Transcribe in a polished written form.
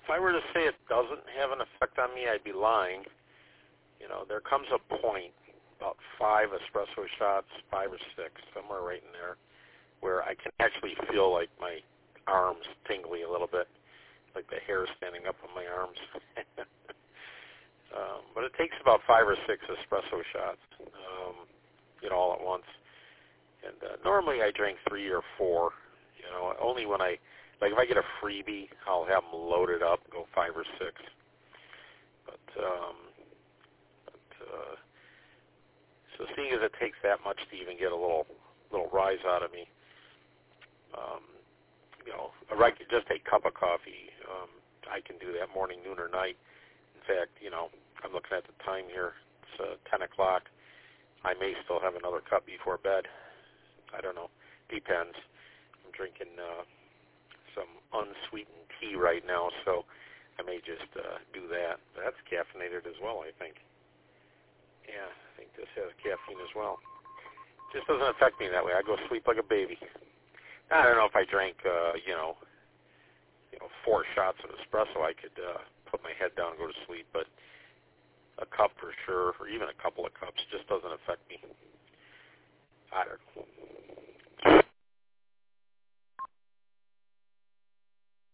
I were to say it doesn't have an effect on me, I'd be lying. There comes a point, about 5 espresso shots, 5 or 6, somewhere right in there, where I can actually feel like my arms tingly a little bit, like the hair standing up on my arms. But it takes about 5 or 6 espresso shots, all at once. And normally I drink 3 or 4. Only when if I get a freebie, I'll have them loaded up, go 5 or 6. So seeing as it takes that much to even get a little rise out of me, just a cup of coffee, I can do that morning, noon, or night. In fact, I'm looking at the time here. It's 10 o'clock. I may still have another cup before bed. I don't know. Depends. I'm drinking some unsweetened tea right now, so I may just do that. That's caffeinated as well, I think. Yeah, I think this has caffeine as well. Just doesn't affect me that way. I go to sleep like a baby. I don't know if I drank, 4 shots of espresso, I could put my head down and go to sleep, but a cup for sure, or even a couple of cups, just doesn't